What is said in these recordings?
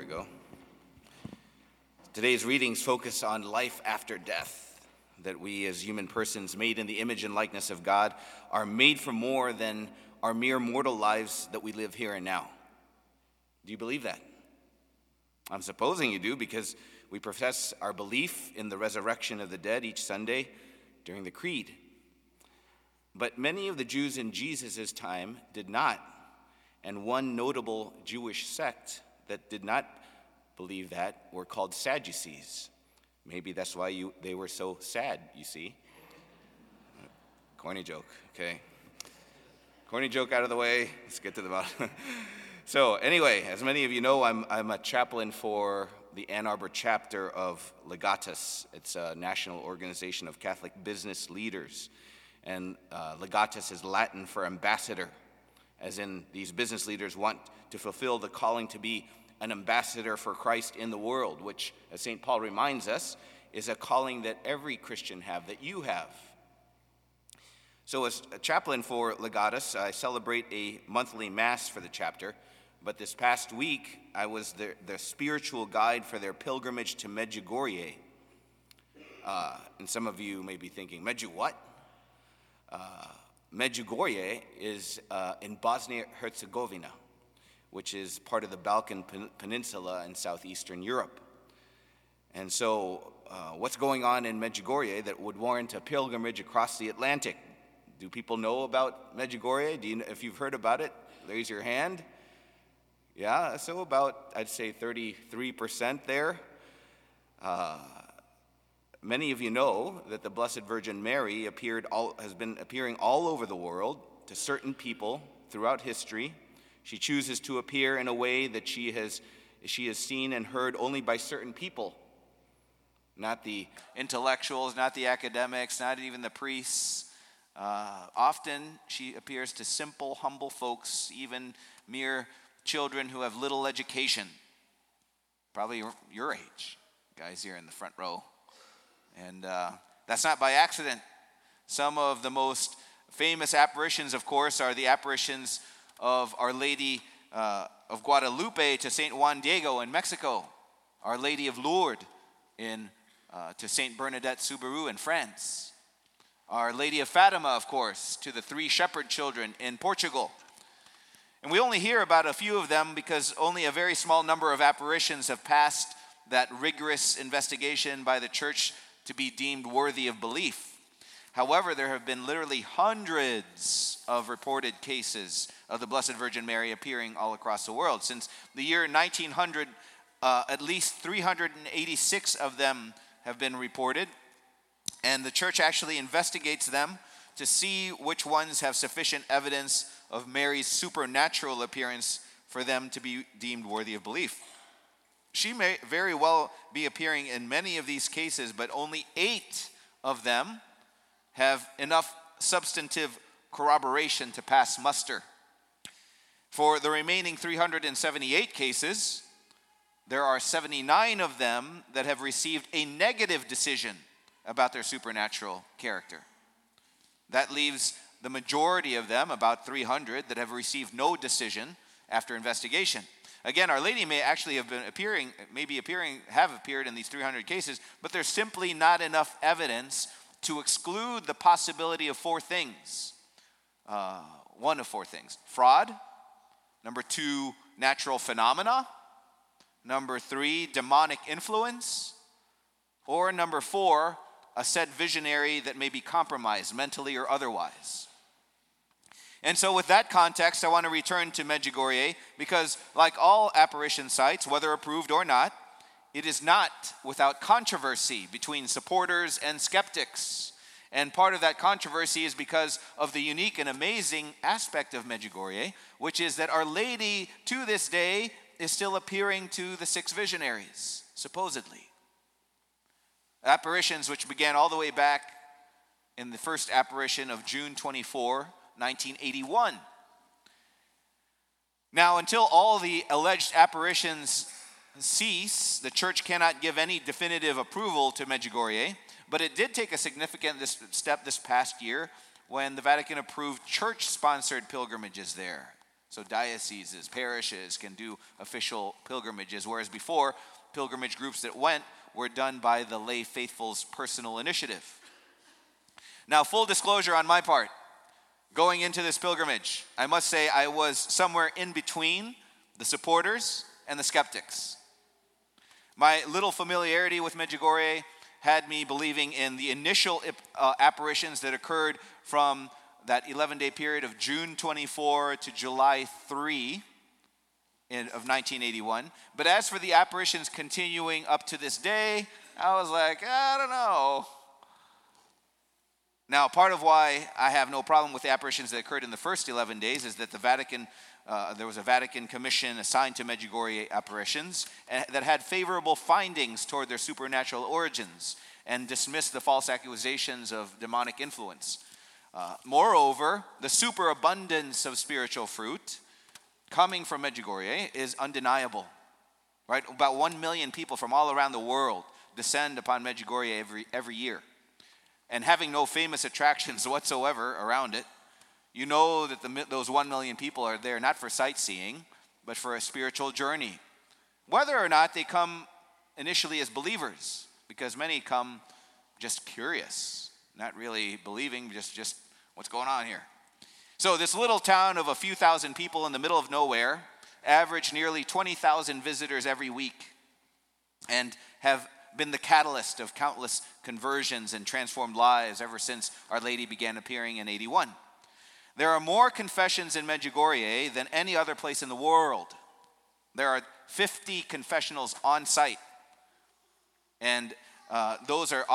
we go. Today's readings focus on life after death, that we as human persons made in the image and likeness of God are made for more than our mere mortal lives that we live here and now. Do you believe that? I'm supposing you do, because we profess our belief in the resurrection of the dead each Sunday during the Creed. But many of the Jews in Jesus' time did not, and one notable Jewish sect that did not believe that were called Sadducees. Maybe that's why they were so sad, you see. Corny joke, okay. Corny joke out of the way, let's get to the bottom. So anyway, as many of you know, I'm a chaplain for the Ann Arbor chapter of Legatus. It's a national organization of Catholic business leaders. And Legatus is Latin for ambassador, as in these business leaders want to fulfill the calling to be an ambassador for Christ in the world, which, as St. Paul reminds us, is a calling that every Christian have, that you have. So as a chaplain for Legatus, I celebrate a monthly mass for the chapter, but this past week, I was the spiritual guide for their pilgrimage to Medjugorje. And some of you may be thinking, what? Medjugorje is in Bosnia-Herzegovina, which is part of the Balkan Peninsula in southeastern Europe. And so what's going on in Medjugorje that would warrant a pilgrimage across the Atlantic? Do people know about Medjugorje? If you've heard about it, raise your hand. Yeah, so about, I'd say 33% there. Many of you know that the Blessed Virgin Mary has been appearing all over the world to certain people throughout history. She chooses to appear in a way that she is seen and heard only by certain people, not the intellectuals, not the academics, not even the priests. Often she appears to simple, humble folks, even mere children who have little education, probably your age, guys here in the front row. And that's not by accident. Some of the most famous apparitions, of course, are the apparitions of Our Lady of Guadalupe to St. Juan Diego in Mexico, Our Lady of Lourdes to St. Bernadette Soubirous in France, Our Lady of Fatima, of course, to the three shepherd children in Portugal. And we only hear about a few of them because only a very small number of apparitions have passed that rigorous investigation by the church to be deemed worthy of belief. However, there have been literally hundreds of reported cases of the Blessed Virgin Mary appearing all across the world. Since the year 1900, at least 386 of them have been reported, and the church actually investigates them to see which ones have sufficient evidence of Mary's supernatural appearance for them to be deemed worthy of belief. She may very well be appearing in many of these cases, but only 8 of them have enough substantive corroboration to pass muster. For the remaining 378 cases, there are 79 of them that have received a negative decision about their supernatural character. That leaves the majority of them, about 300, that have received no decision after investigation. Again, Our Lady may actually have appeared in these 300 cases, but there's simply not enough evidence to exclude the possibility of 4 things. One of 4 things: fraud. Number 2, natural phenomena. Number 3, demonic influence. Or number 4, a said visionary that may be compromised mentally or otherwise. And so with that context, I want to return to Medjugorje because, like all apparition sites, whether approved or not, it is not without controversy between supporters and skeptics. And part of that controversy is because of the unique and amazing aspect of Medjugorje, which is that Our Lady, to this day, is still appearing to the 6 visionaries, supposedly. Apparitions which began all the way back in the first apparition of June 24, 1981. Now, until all the alleged apparitions cease, the church cannot give any definitive approval to Medjugorje, but it did take a significant step this past year when the Vatican approved church-sponsored pilgrimages there. So dioceses, parishes can do official pilgrimages, whereas before, pilgrimage groups that went were done by the lay faithful's personal initiative. Now, full disclosure on my part, going into this pilgrimage, I must say I was somewhere in between the supporters and the skeptics. My little familiarity with Medjugorje had me believing in the initial apparitions that occurred from that 11-day period of June 24 to July 3 of 1981. But as for the apparitions continuing up to this day, I was like, I don't know. Now, part of why I have no problem with the apparitions that occurred in the first 11 days is that the Vatican, there was a Vatican commission assigned to Medjugorje apparitions that had favorable findings toward their supernatural origins and dismissed the false accusations of demonic influence. Moreover, the superabundance of spiritual fruit coming from Medjugorje is undeniable. Right? About 1 million people from all around the world descend upon Medjugorje every year. And having no famous attractions whatsoever around it, you know that those 1 million people are there not for sightseeing, but for a spiritual journey. Whether or not they come initially as believers, because many come just curious, not really believing, just what's going on here. So this little town of a few thousand people in the middle of nowhere average nearly 20,000 visitors every week and have been the catalyst of countless conversions and transformed lives ever since Our Lady began appearing in 81. There are more confessions in Medjugorje than any other place in the world. There are 50 confessionals on site, and those are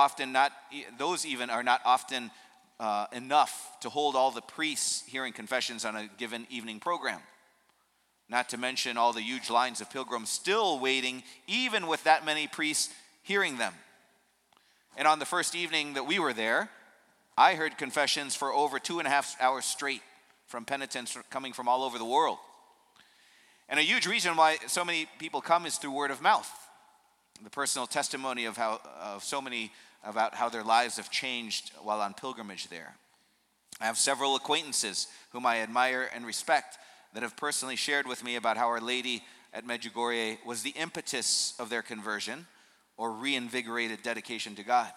not often enough to hold all the priests hearing confessions on a given evening program. Not to mention all the huge lines of pilgrims still waiting, even with that many priests hearing them. And on the first evening that we were there, I heard confessions for over 2.5 hours straight from penitents coming from all over the world. And a huge reason why so many people come is through word of mouth. The personal testimony of so many about how their lives have changed while on pilgrimage there. I have several acquaintances whom I admire and respect that have personally shared with me about how Our Lady at Medjugorje was the impetus of their conversion or reinvigorated dedication to God.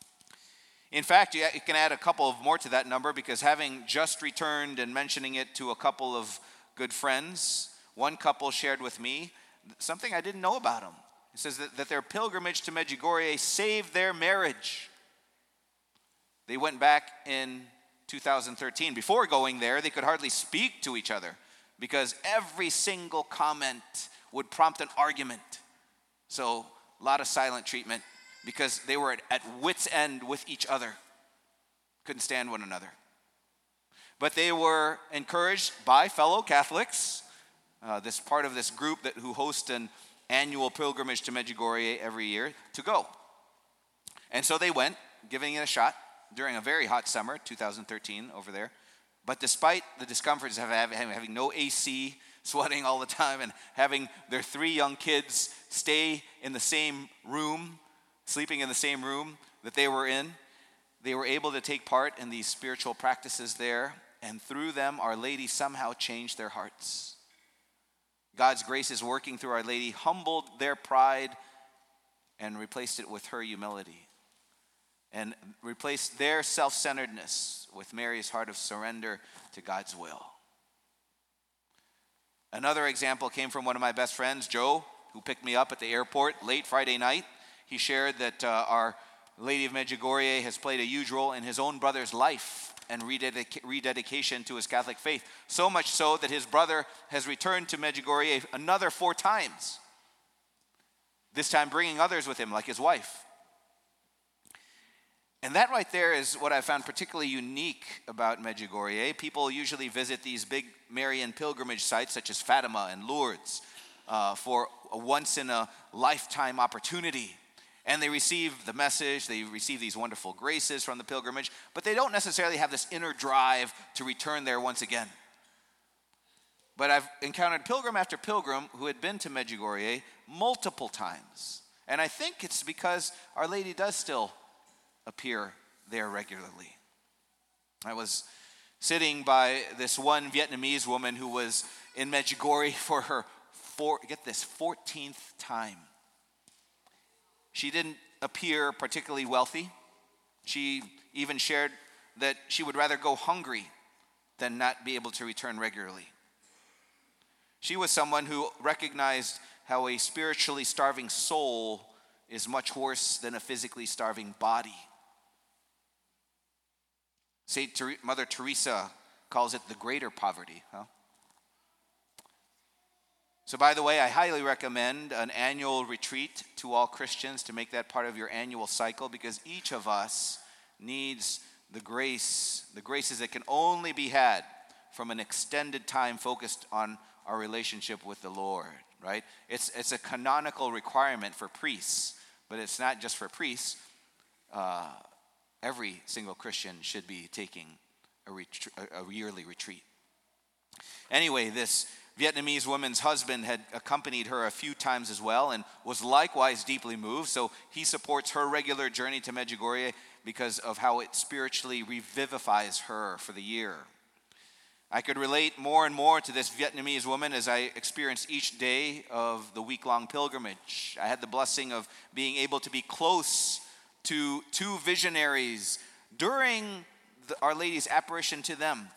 In fact, you can add a couple of more to that number, because having just returned and mentioning it to a couple of good friends, one couple shared with me something I didn't know about them. It says that their pilgrimage to Medjugorje saved their marriage. They went back in 2013. Before going there, they could hardly speak to each other because every single comment would prompt an argument. So a lot of silent treatment because they were at wit's end with each other. Couldn't stand one another. But they were encouraged by fellow Catholics, this part of this group who host an annual pilgrimage to Medjugorje every year, to go. And so they went, giving it a shot during a very hot summer, 2013 over there. But despite the discomforts of having no AC, sweating all the time, and having their 3 young kids stay in the same room, sleeping in the same room that they were in, they were able to take part in these spiritual practices there, and through them, Our Lady somehow changed their hearts. God's grace is working through Our Lady, humbled their pride and replaced it with her humility, and replaced their self-centeredness with Mary's heart of surrender to God's will. Another example came from one of my best friends, Joe, who picked me up at the airport late Friday night. He shared that Our Lady of Medjugorje has played a huge role in his own brother's life and rededication to his Catholic faith. So much so that his brother has returned to Medjugorje another 4 times. This time bringing others with him, like his wife. And that right there is what I found particularly unique about Medjugorje. People usually visit these big Marian pilgrimage sites such as Fatima and Lourdes for a once-in-a-lifetime opportunity. And they receive the message, they receive these wonderful graces from the pilgrimage, but they don't necessarily have this inner drive to return there once again. But I've encountered pilgrim after pilgrim who had been to Medjugorje multiple times. And I think it's because Our Lady does still appear there regularly. I was sitting by this one Vietnamese woman who was in Medjugorje for her, 14th time. She didn't appear particularly wealthy. She even shared that she would rather go hungry than not be able to return regularly. She was someone who recognized how a spiritually starving soul is much worse than a physically starving body. Mother Teresa calls it the greater poverty. So by the way, I highly recommend an annual retreat to all Christians to make that part of your annual cycle, because each of us needs the graces that can only be had from an extended time focused on our relationship with the Lord, right? It's a canonical requirement for priests, but it's not just for priests. Every single Christian should be taking a yearly retreat. Anyway, this Vietnamese woman's husband had accompanied her a few times as well and was likewise deeply moved, so he supports her regular journey to Medjugorje because of how it spiritually revivifies her for the year. I could relate more and more to this Vietnamese woman as I experienced each day of the week-long pilgrimage. I had the blessing of being able to be close to two visionaries during Our Lady's apparition to them.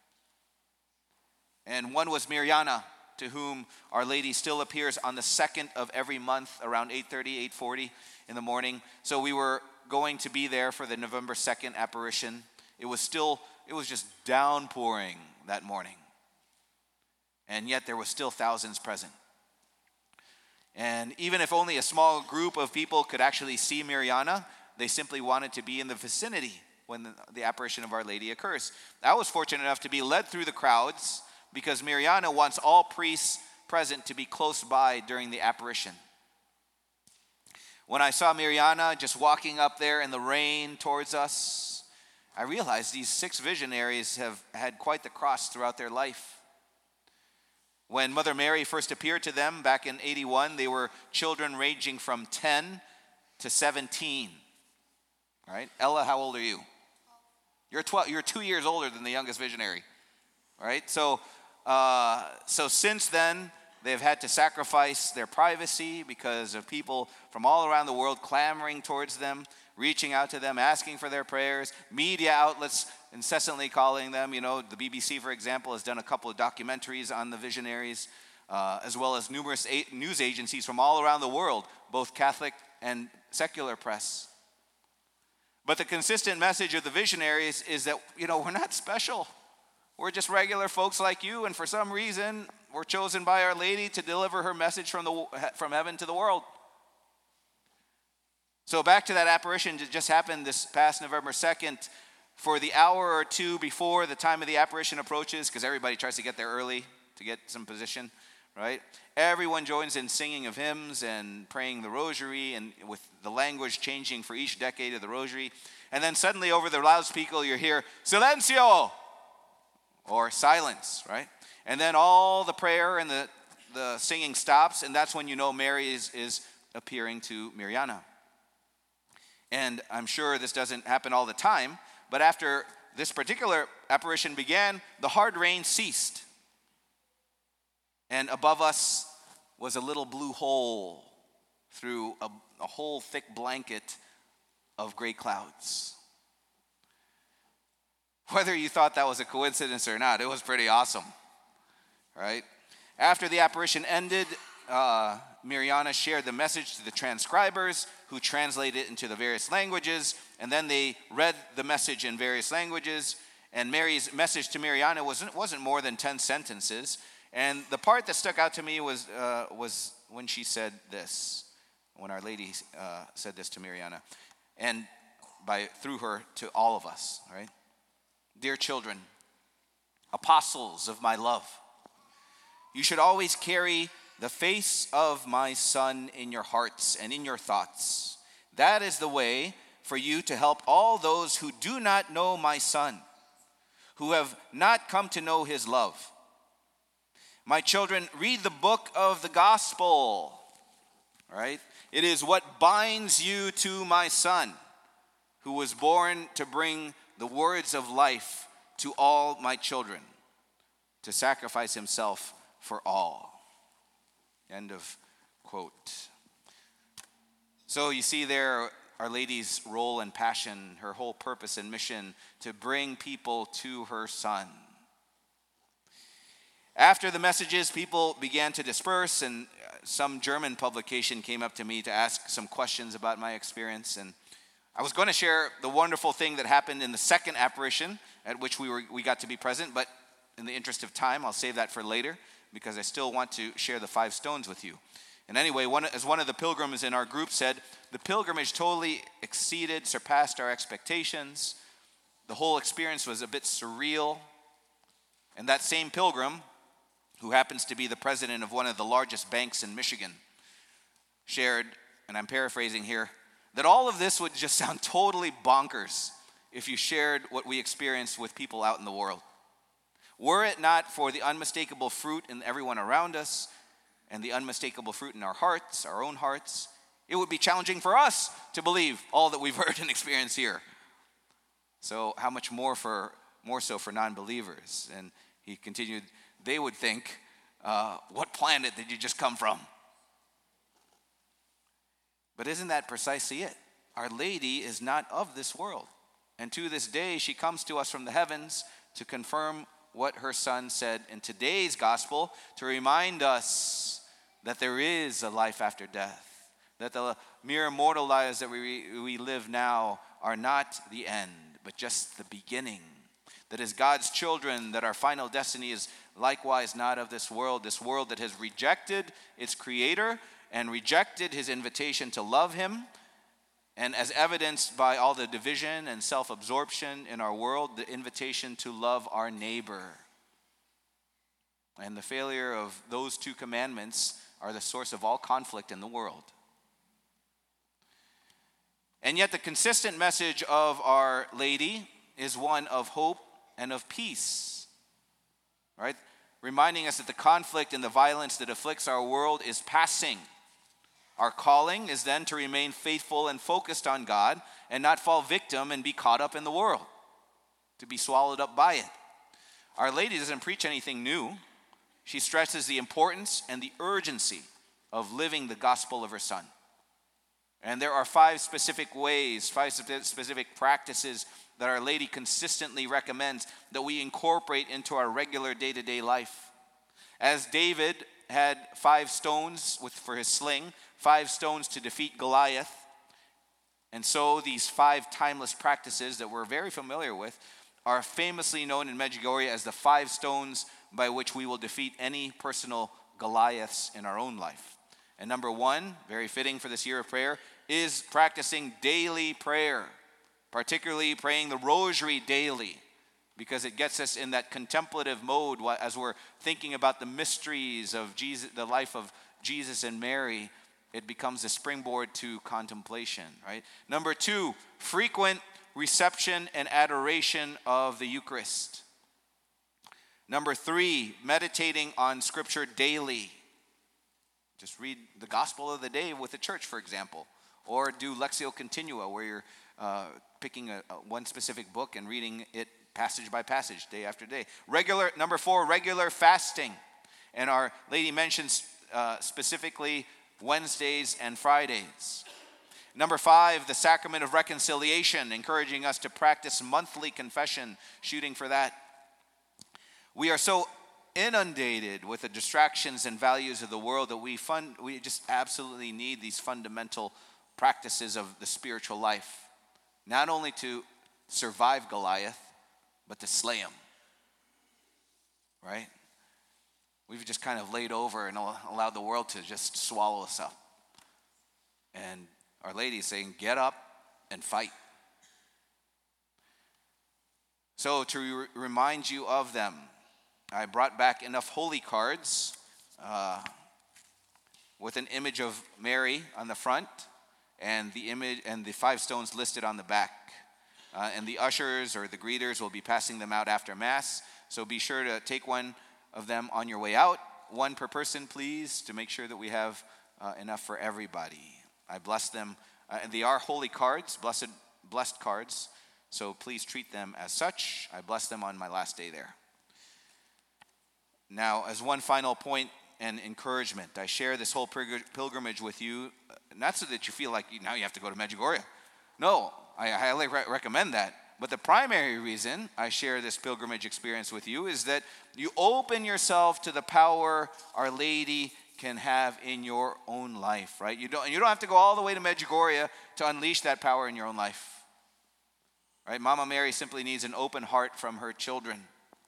And one was Mirjana, to whom Our Lady still appears on the 2nd of every month around 8:30, 8:40 in the morning. So we were going to be there for the November 2nd apparition. It was just downpouring that morning. And yet there were still thousands present. And even if only a small group of people could actually see Mirjana, they simply wanted to be in the vicinity when the apparition of Our Lady occurs. I was fortunate enough to be led through the crowds because Mirjana wants all priests present to be close by during the apparition. When I saw Mirjana just walking up there in the rain towards us, I realized these 6 visionaries have had quite the cross throughout their life. When Mother Mary first appeared to them back in 81, they were children ranging from 10 to 17. Right? Ella, how old are you? You're 12. You're 2 years older than the youngest visionary. Right? So since then, they've had to sacrifice their privacy because of people from all around the world clamoring towards them, reaching out to them, asking for their prayers, media outlets incessantly calling them. You know, the BBC, for example, has done a couple of documentaries on the visionaries, as well as numerous news agencies from all around the world, both Catholic and secular press. But the consistent message of the visionaries is that, we're not special. We're just regular folks like you, and for some reason, we're chosen by Our Lady to deliver her message from heaven to the world. So back to that apparition that just happened this past November 2nd, for the hour or two before the time of the apparition approaches, because everybody tries to get there early to get some position, right? Everyone joins in singing of hymns and praying the rosary, and with the language changing for each decade of the rosary. And then suddenly over the loudspeaker you hear, "Silencio!" or silence, right? And then all the prayer and the singing stops, and that's when you know Mary is appearing to Mirjana. And I'm sure this doesn't happen all the time, but after this particular apparition began, the hard rain ceased. And above us was a little blue hole through a whole thick blanket of gray clouds. Whether you thought that was a coincidence or not, it was pretty awesome, right? After the apparition ended, Mirjana shared the message to the transcribers who translated it into the various languages, and then they read the message in various languages. And Mary's message to Mirjana wasn't more than 10 sentences. And the part that stuck out to me was when she said this, when Our Lady said this to Mirjana, and through her to all of us, right? "Dear children, apostles of my love, you should always carry the face of my Son in your hearts and in your thoughts. That is the way for you to help all those who do not know my Son, who have not come to know his love. My children, read the book of the gospel," right? "It is what binds you to my Son, who was born to bring the words of life to all my children, to sacrifice himself for all. End of quote. So you see there Our Lady's role and passion, her whole purpose and mission to bring people to her Son. After the messages, people began to disperse, and some German publication came up to me to ask some questions about my experience. And I was going to share the wonderful thing that happened in the second apparition at which we got to be present, but in the interest of time, I'll save that for later because I still want to share the 5 stones with you. And anyway, as one of the pilgrims in our group said, the pilgrimage totally surpassed our expectations. The whole experience was a bit surreal. And that same pilgrim, who happens to be the president of one of the largest banks in Michigan, shared, and I'm paraphrasing here, that all of this would just sound totally bonkers if you shared what we experienced with people out in the world. Were it not for the unmistakable fruit in everyone around us and the unmistakable fruit in our hearts, our own hearts, it would be challenging for us to believe all that we've heard and experienced here. So how much more so for non-believers? And he continued, they would think, what planet did you just come from? But isn't that precisely it? Our Lady is not of this world. And to this day, she comes to us from the heavens to confirm what her Son said in today's gospel, to remind us that there is a life after death, that the mere mortal lives that we live now are not the end, but just the beginning. That as God's children, that our final destiny is likewise not of this world that has rejected its creator and rejected his invitation to love him. And as evidenced by all the division and self-absorption in our world, the invitation to love our neighbor. And the failure of those 2 commandments are the source of all conflict in the world. And yet the consistent message of Our Lady is one of hope and of peace, right? Reminding us that the conflict and the violence that afflicts our world is passing. Our calling is then to remain faithful and focused on God and not fall victim and be caught up in the world, to be swallowed up by it. Our Lady doesn't preach anything new. She stresses the importance and the urgency of living the gospel of her Son. And there are 5 specific ways, 5 specific practices that Our Lady consistently recommends that we incorporate into our regular day-to-day life. As David had 5 stones for his sling, 5 stones to defeat Goliath, and so these 5 timeless practices that we're very familiar with are famously known in Medjugorje as the 5 stones by which we will defeat any personal Goliaths in our own life. And number 1, very fitting for this year of prayer, is practicing daily prayer, particularly praying the rosary daily, because it gets us in that contemplative mode as we're thinking about the mysteries of Jesus, the life of Jesus and Mary. It becomes a springboard to contemplation, right? Number 2, frequent reception and adoration of the Eucharist. Number 3, meditating on Scripture daily. Just read the Gospel of the day with the church, for example. Or do Lectio Continua, where you're picking one specific book and reading it passage by passage, day after day. Number 4, regular fasting. And Our Lady mentions specifically Wednesdays and Fridays. Number 5, the sacrament of reconciliation, encouraging us to practice monthly confession, shooting for that. We are so inundated with the distractions and values of the world that we just absolutely need these fundamental practices of the spiritual life, not only to survive Goliath, but to slay him, right? We've just kind of laid over and allowed the world to just swallow us up. And Our Lady is saying, get up and fight. So to remind you of them, I brought back enough holy cards with an image of Mary on the front and the image and the 5 stones listed on the back. And the ushers or the greeters will be passing them out after Mass. So be sure to take one of them on your way out. 1 per person, please, to make sure that we have enough for everybody. I bless them. And they are holy cards, blessed cards. So please treat them as such. I bless them on my last day there. Now, as one final point and encouragement, I share this whole pilgrimage with you, not so that you feel like now you have to go to Medjugorje. No, I highly recommend that. But the primary reason I share this pilgrimage experience with you is that you open yourself to the power Our Lady can have in your own life, right? You don't have to go all the way to Medjugorje to unleash that power in your own life, right? Mama Mary simply needs an open heart from her children.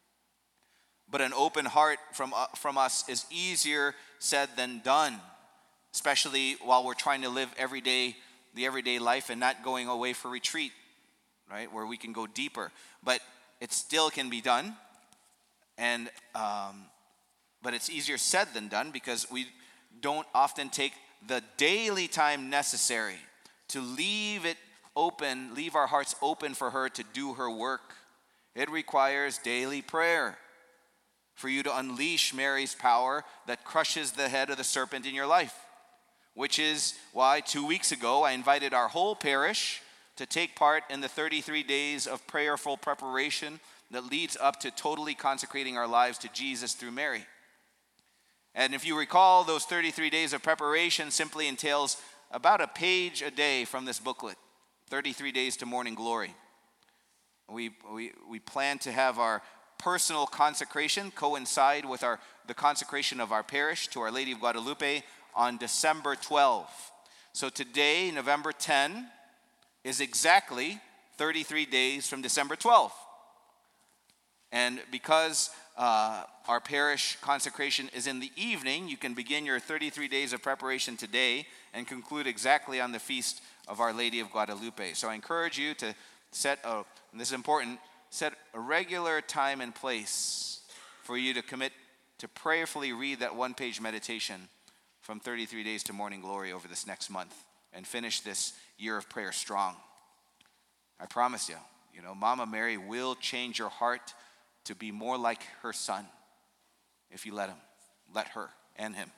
But an open heart from us is easier said than done, especially while we're trying to live the everyday life and not going away for retreat, right, where we can go deeper. But it still can be done, and but it's easier said than done because we don't often take the daily time necessary to leave our hearts open for her to do her work. It requires daily prayer for you to unleash Mary's power that crushes the head of the serpent in your life, which is why 2 weeks ago I invited our whole parish to take part in the 33 days of prayerful preparation that leads up to totally consecrating our lives to Jesus through Mary. And if you recall, those 33 days of preparation simply entails about a page a day from this booklet, 33 Days to Morning Glory. We plan to have our personal consecration coincide with the consecration of our parish to Our Lady of Guadalupe on December 12. So today, November 10, is exactly 33 days from December 12. And because our parish consecration is in the evening, you can begin your 33 days of preparation today and conclude exactly on the feast of Our Lady of Guadalupe. So I encourage you to and this is important, set a regular time and place for you to commit to prayerfully read that one-page meditation from 33 Days to Morning Glory over this next month and finish this year of prayer strong. I promise you, Mama Mary will change your heart to be more like her son if you let her and him.